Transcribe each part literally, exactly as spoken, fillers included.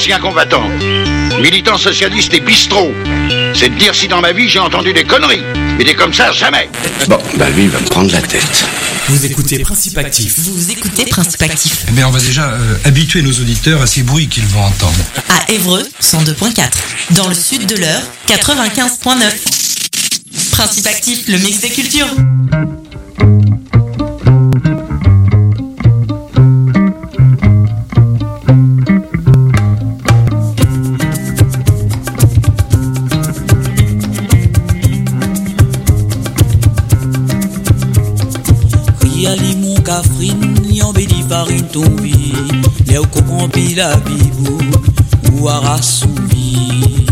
ancien combattant, militant socialiste et bistrot. C'est de dire si dans ma vie j'ai entendu des conneries. Mais des comme ça, jamais. Bon, bah lui, il va me prendre la tête. Vous écoutez Principe Actif. Vous écoutez Principe Actif. Eh bien, on va déjà euh, habituer nos auditeurs à ces bruits qu'ils vont entendre. À Évreux, cent deux virgule quatre. Dans le sud de l'Eure, quatre-vingt-quinze virgule neuf. Principe Actif, le mix des cultures. Limon cafrine, yambeli farine tombi, léo comprend pila bibou, ou arasoubi.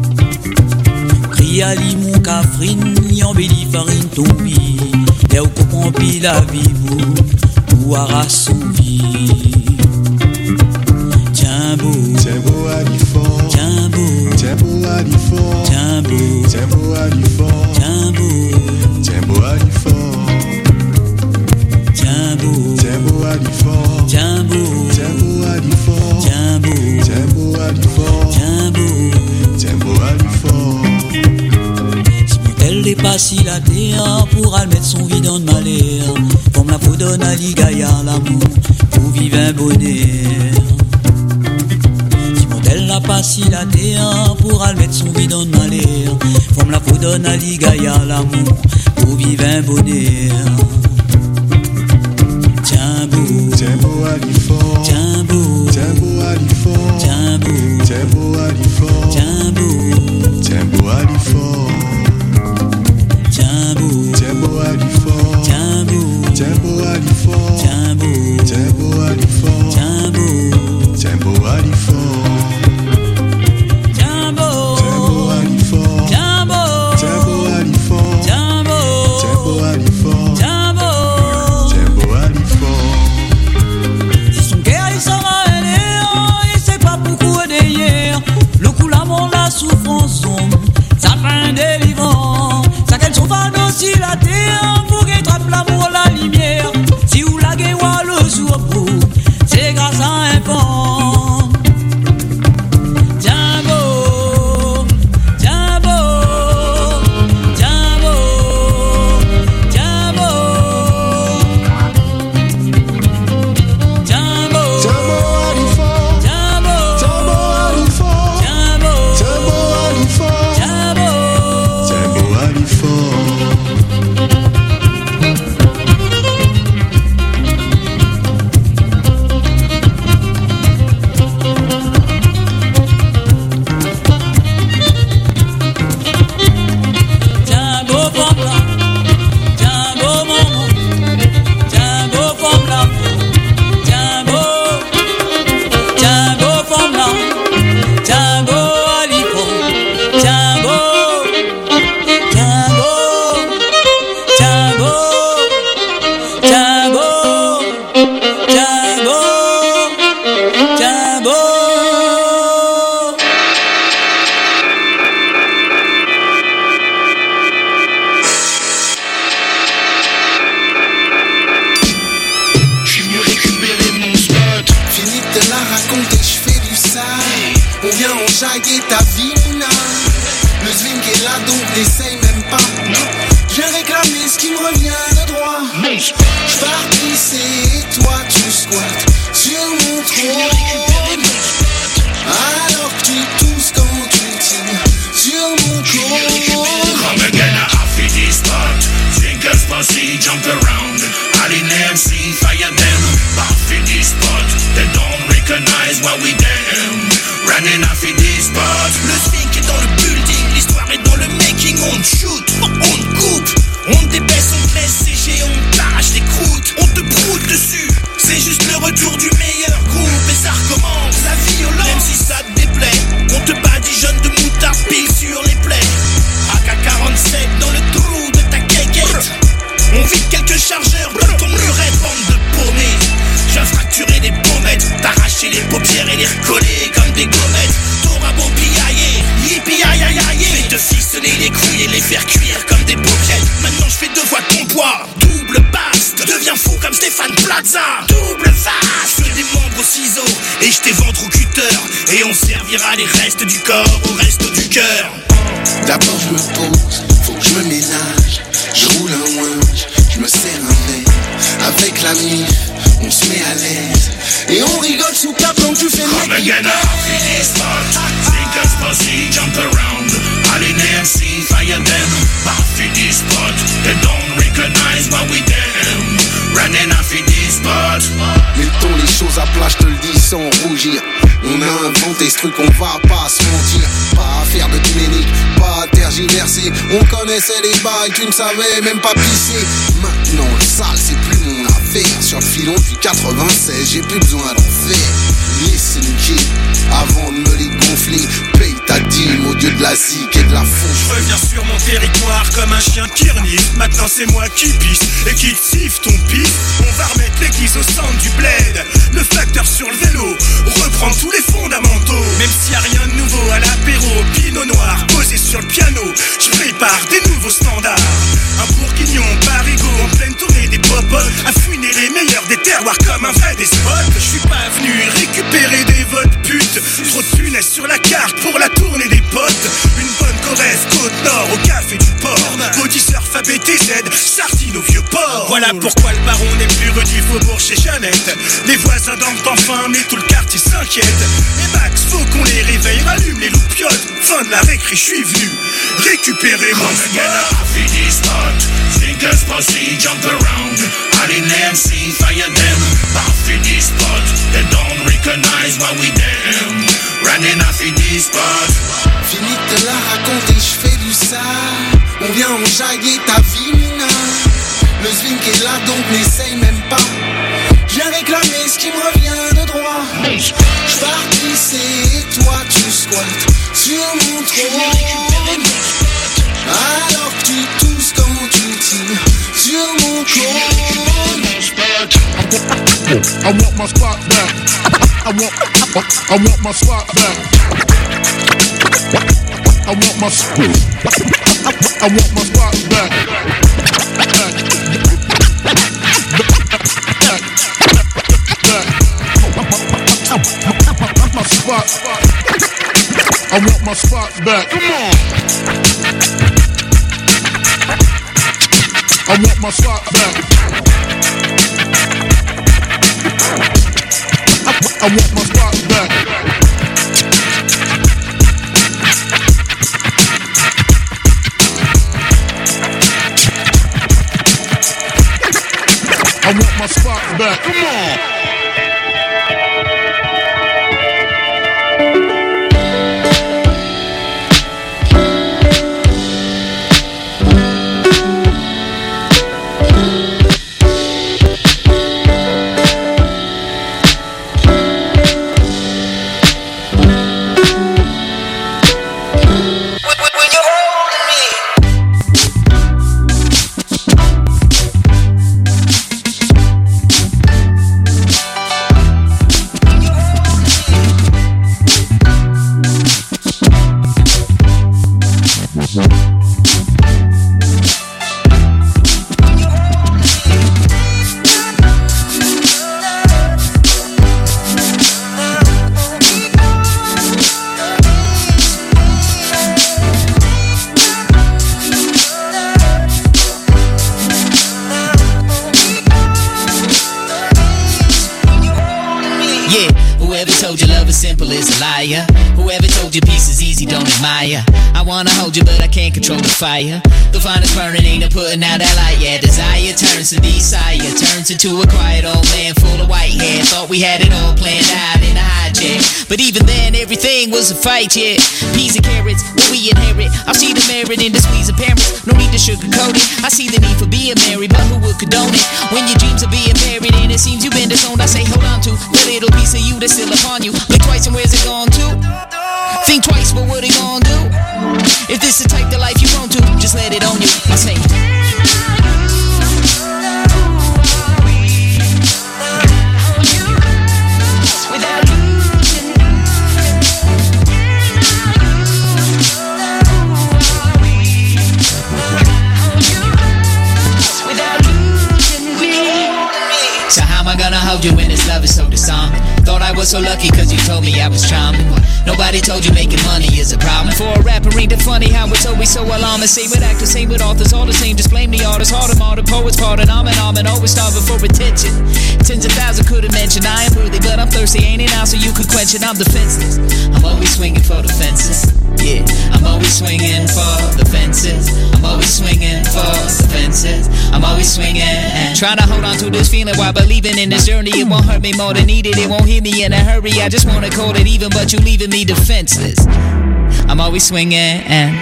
Cria limon cafrine, yambeli farine tombi, léo comprend pila bibou, ou arasoubi. Tiens beau, tiens beau alifort, tiens beau, tiens beau alifort, tiens beau, tiens beau alifort, tiens beau, tiens beau alifort. Tiens beau, tiens beau alifort, tiens beau, tiens beau alifort, tiens beau, tiens beau alifort, tiens beau, tiens beau alifort. Si mon tel est pas si la terre pourra mettre son vide en malheur, comme la peau donne à l'Igaïa l'amour pour vivre un bonheur. Si mon tel n'a pas si la terre pourra mettre son vide en malheur, comme la peau donne à l'Igaïa l'amour pour vivre un bonheur. Tiens beau, tiens beau alifort, tiens beau, tiens beau alifort, tiens beau, tiens beau alifort, tiens beau, tiens beau alifort, tiens beau, tiens beau alifort, tiens beau, tiens beau alifort, tiens beau, tiens beau alifort, tiens beau, tiens beau alifort, tiens beau, tiens beau alifort, tiens beau, tiens beau alifort, tiens beau, tiens beau alifort, tiens beau. tiens beau alifort. Si son cœur il s'en va aller, il sait pas pourquoi d'hier. Le coup l'amour, la souffrance sombre, ça fait un délivrant. Ça qu'elle sont fan aussi la terre, pour qu'elle trappe l'amour, la lumière. Si vous la guéouez le jour beau, c'est grâce à un vent. Tiens beau, tiens beau, tiens beau, tiens beau, tiens beau, Tiens beau alifort, tiens beau, tiens beau alifort, tiens beau, tiens beau alifort, tiens beau, tiens beau alifort. tiens beau comme là, tiens beau maman, tiens beau comme là, tiens beau, tiens beau comme là, tiens beau alifort, tiens beau, tiens beau, tiens beau, tiens beau, tiens beau, tiens beau. J'ai mieux récupéré mon spot. Fini de te la raconter, je fais du sale. On vient enjailler ta vie, Nina. Le swing est là, donc n'essaye même pas. Je viens réclamer ce qui me revient de droit. Mon spot. Je pars pisser et toi tu squattes sur mon J'ai mieux récupéré trône. mon spot. Alors que tu tousses quand tu tires sur mon J'ai mieux récupéré cône. Come again, I feel this spot. Thinkers pussy jump around. All in M C, fire them. Off in this spot. They don't recognize what we damn. Running off in this spot. Le swing est dans le building. L'histoire est dans le making. On te shoot, on te coupe. On te débaisse, on te laisse sécher. On t'arrache les croûtes. On te broute dessus. C'est juste le retour du meilleur groupe. Et ça recommence, la violence. Même si ça te déplaît. On te badigeonne de moutarde pile sur les plaies. A K quarante-sept dans le trou de ta quéquette. On vide quelques chargeurs dans ton muret, bande de paumés. J'ai fracturé des pommettes, t'arracher les paupières et les recoller comme des gommettes. T'auras beau piailler, yippie aïe aïe aïe. Je vais te ficeler les couilles et les faire cuire comme des paupiètes. Maintenant je fais deux fois ton poids, double basse. Deviens fou comme Stéphane Stéphane Plaza. Double face, je fais des membres au ciseau et je t'ai ventre au cutter. Et on servira les restes du corps au reste du cœur. D'abord je me pose, faut que je me ménage. Je roule un winch, je me serre un verre. Avec la mif, on se met à l'aise. Et on rigole sous cap quand tu fais le mec. Come again off in this spot. Thinkers pussy jump around. All in M C fire them. Off in this spot. They don't recognize what we them. Running off in this spot. Mettons les choses à plat, je te le dis sans rougir. On a inventé ce truc, on va pas se mentir. Pas à faire de clinique, pas à tergiverser. On connaissait les bails, tu ne savais même pas pisser. Maintenant le sale c'est plus mon affaire. Sur le filon depuis quatre-vingt-seize, j'ai plus besoin d'en faire. Listen kid, avant de me les gonfler, paye ta dîme au dieu de la zik et de la fauche. Je reviens sur mon territoire comme un chien qui renifle. Maintenant c'est moi qui pisse et qui te siffle ton pif. On va remettre l'église au centre du bled. Le facteur sur le vélo reprend tous les fondamentaux. Même s'il y a rien de nouveau à l'apéro, pinot noir posé sur le piano, je prépare des nouveaux standards. Un bourguignon parigot en pleine tournée des popotes, à fouiner les meilleurs des terroirs comme un vrai despote. Je suis pas venu récupérer des votes putes. Trop de punaises sur la carte pour la tournée des potes. Une bonne Corrèze, côte nord au café du port. Body surf A B T Z, sardine au vieux port. Voilà pourquoi le baron n'est plus rue du Faubourg chez Jeannette. Les voisins dorment enfin mais tout le quartier s'inquiète. Et Max, faut qu'on les réveille, rallume les loupiottes. Fin de la récré, je suis venu récupérer mon spot. Thinkers pussy jump around. All in M C fire them. Off in this spot. They don't recognize what we them. Running off in this spot. Fini de te la raconter, je fais du sale. On vient enjailler ta vie, Mina. Le swing est là donc n'essaye même pas. J'ai réclamé ce qui me revient de droit. J'partissais et toi tu squattes sur mon trône. Alors que tu tousses quand tu tires sur mon cône. I want my spot back. I want, I want my spot back. I want my spot. I want my spot back. My spot. I want my spot back. Come on. I want my spot back. I want my spot back. I want my spot back. Come on. Whoever told you peace is easy, don't admire. I wanna hold you, but I can't control the fire. The finest burning ain't a putting out that light yet. Desire turns to desire, turns into a quiet old man full of white hair. Thought we had it all planned out in a hijack, but even then everything was a fight, yeah. Peas and carrots, what we inherit. I see the merit in the squeeze of parents. No need to sugarcoat it. I see the need for being married, but who would condone it? When your dreams are being buried and it seems you've been disowned, I say hold on to the little piece of you that's still upon you. Blink twice and where's it gone to? Think twice, but what it gonna do? If this the type of life you want to, just let it on you. I say told you when this love is so disarming. Thought I was so lucky cause you told me I was charming. Nobody told you making money is a problem. For a rapper ain't it funny how it's always so alarming. Same with actors, same with authors, all the same. Just blame the artists, hard them all, the poets, pardon. I'm an arm and always starving for attention. Tens of thousands could have mentioned I am worthy, but I'm thirsty, ain't it now so you could quench it. I'm defenseless, I'm always swinging for the fences. Yeah, I'm always swinging for the fences. I'm always swinging for the fences. I'm always swinging and trying to hold on to this feeling while believing in this journey. It won't hurt me more than needed. It won't hit me in a hurry. I just wanna call it even, but you leaving me defenseless. I'm always swinging and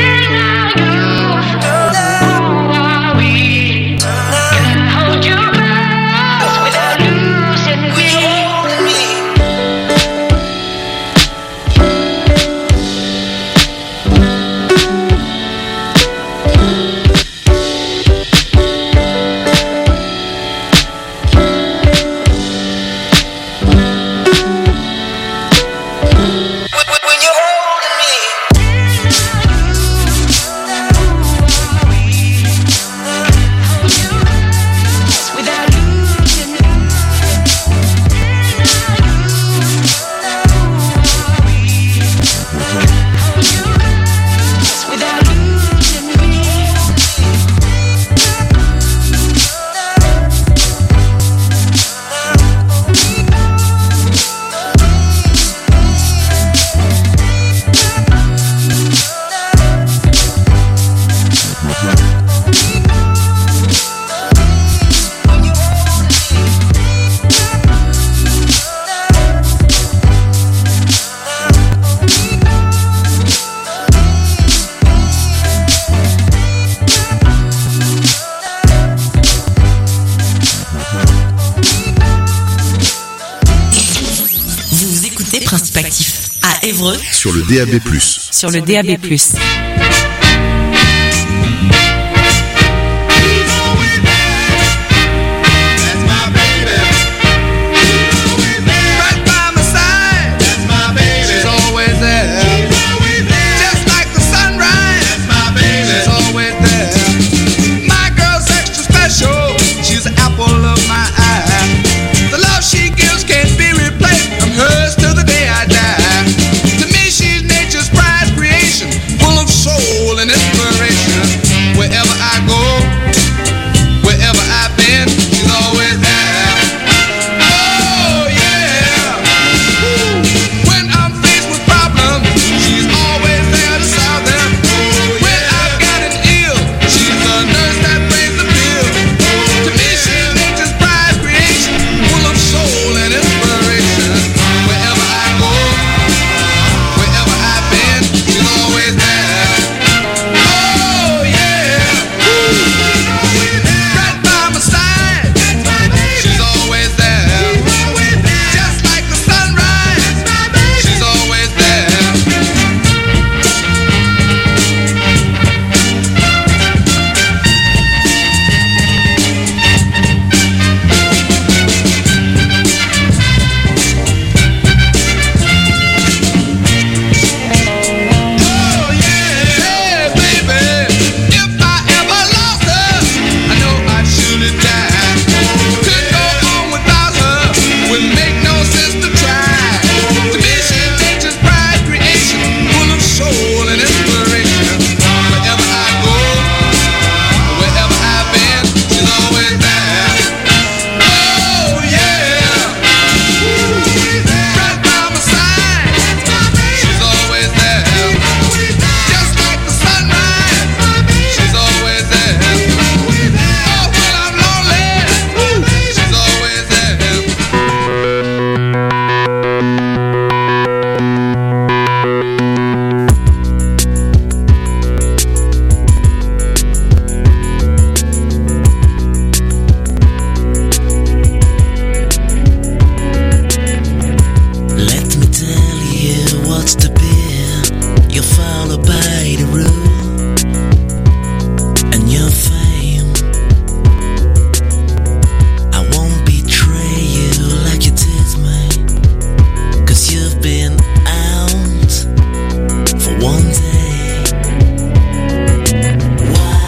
sur le D A B plus. Sur le D A B plus.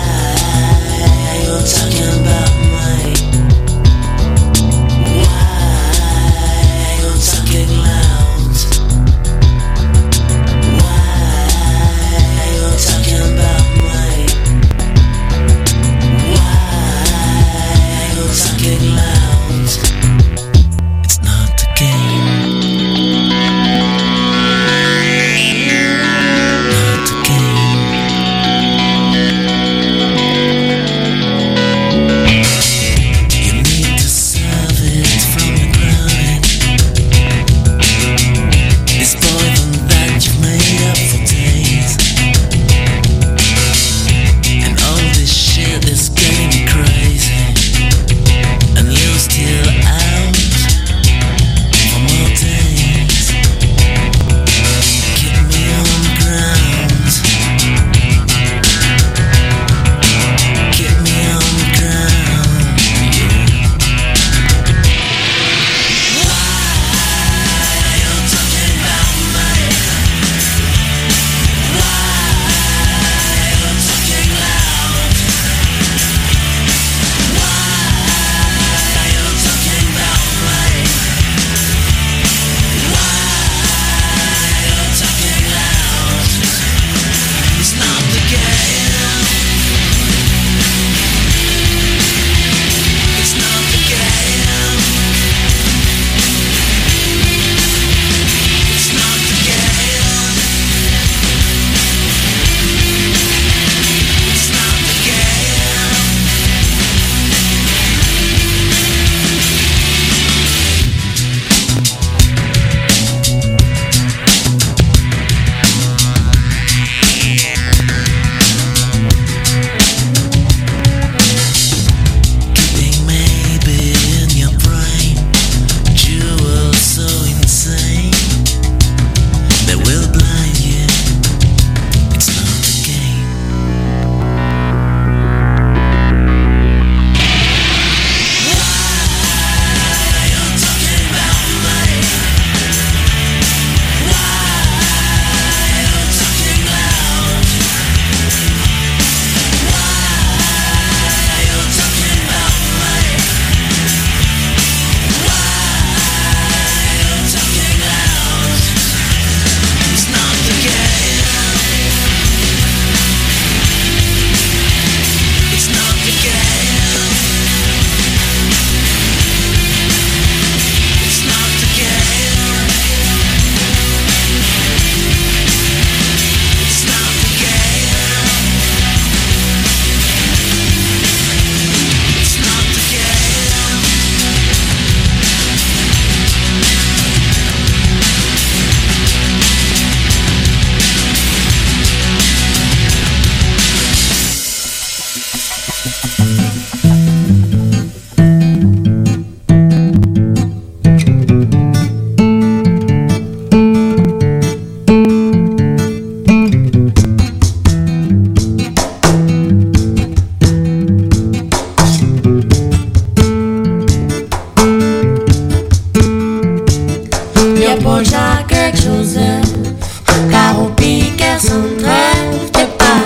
Why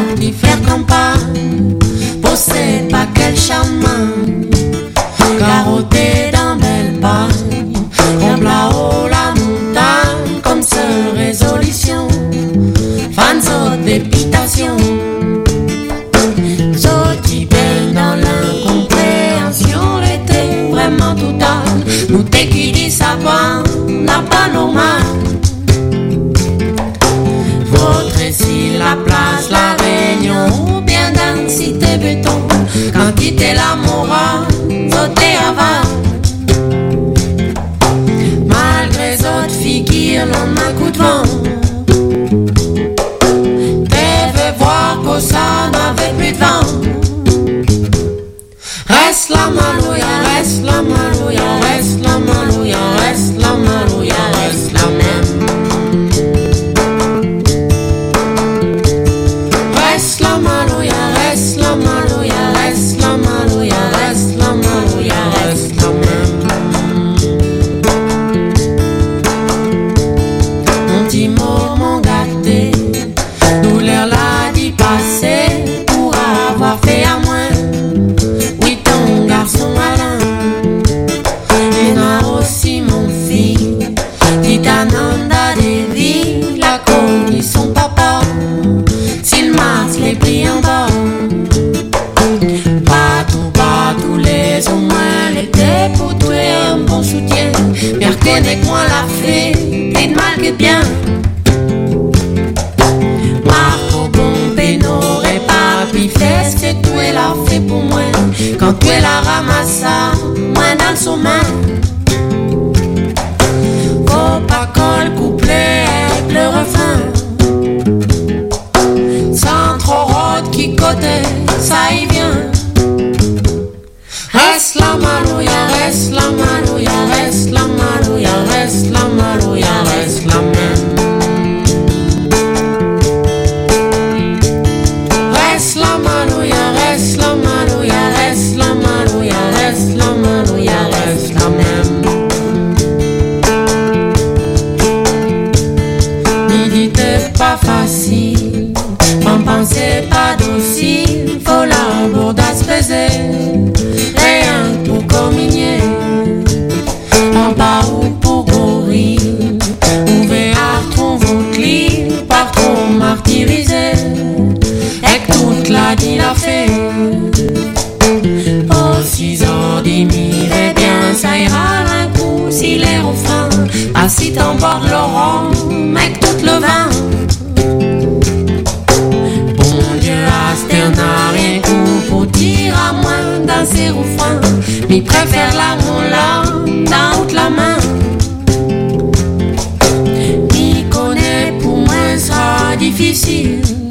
qui faire campagne, possède pas quel chaman, carotté dans belle paille, on là-haut la montagne comme seule résolution, fans d'épitation, sorti belle dans l'incompréhension, était vraiment totale, nous t'es qui dit ça pas, n'a pas normal. Votre ici la place, la réunion, ou bien densité béton, quantité la morale, sauter avant. Malgré autres figures, l'on a coup de vent. T'avais voir que ça n'avait plus de vent. Reste la malouya, reste la malouya, reste la malouya, reste la malouya, reste la même. Reste la malouya, reste la malouya, reste la malouya, reste la malouya, reste la même. Mon petit moment gâté, douleur l'a dit passer pour avoir fait à moins. Oui, ton garçon Alain, et n'a aussi mon fils, dit Ananda Devi, la connu son papa. S'il masse les plis en bas, pas tout, pas tous les au moins l'été pour tuer un bon soutien. Bien reconnaît point la fée, et de mal que bien. Marco Bombé n'aurait pas pu faire ce que tu es la fait pour moi. Quand tu es la ramassa, moi dans son main. Faut pas qu'on le couplet avec le refrain. Sans trop rôde qui côté, ça y vient. Reste la malouya, reste la malouya, reste la malouya, reste la malouya, reste la même. Reste la malouya, reste la malouya, reste la malouya, reste la malouya, reste la même. Midi t'es pas facile, m'en pensez pas docile, faut la bourdasse baiser, rien pour communier, en bas ou pour gorille, ouvert à trouver votre lit, par trop martyrisé, et que toute la dit la fait. Oh, six heures dix mille, eh bien ça ira un coup, si les refrains, pas si t'emportes Laurent, mec tout le vin. N'a rien coup pour dire à moins dans ses refrains, mais préfère la moula dans toute la main. M'y connaît pour moi sera difficile,